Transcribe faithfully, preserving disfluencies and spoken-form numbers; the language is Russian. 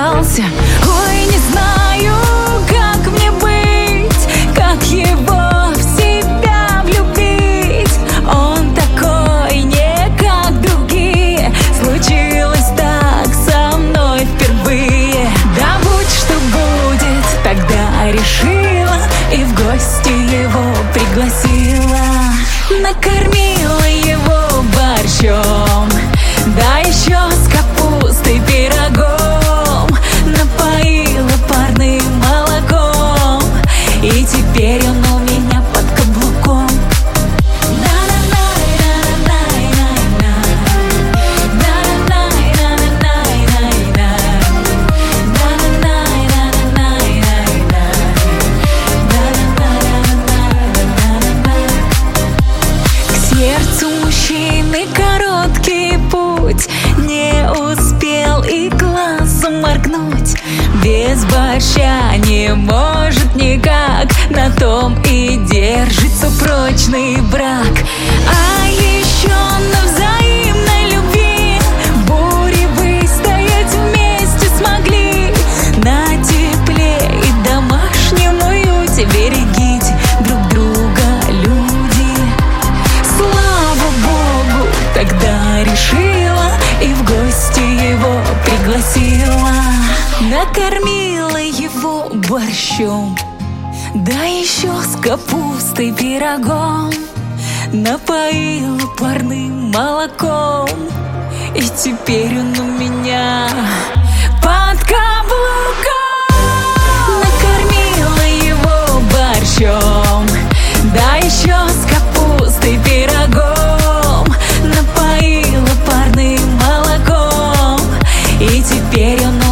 остался. Ой, не знаю, как мне быть, как его в себя влюбить. Он такой, не как другие, случилось так со мной впервые. Да будь что будет, тогда решила и в гости его пригласила. Накормила его борщом, да еще с капустой, пирогом, напоила парным молоком, и теперь он у меня под каблуком. К сердцу мужчины короткий путь, не успел и глазом моргнуть. Без борща не может никак, на том и держится прочный брак. А еще на взаимной любви бури выстоять вместе смогли. На тепле и домашнем уюте берегите друг друга, люди. Слава Богу, тогда решила и в гости его пригласила. Накормила его борщом, да еще с капустой, пирогом, напоила парным молоком, и теперь он у меня под каблуком. Накормила его борщом, да еще с капустой, пирогом, напоила парным молоком, и теперь он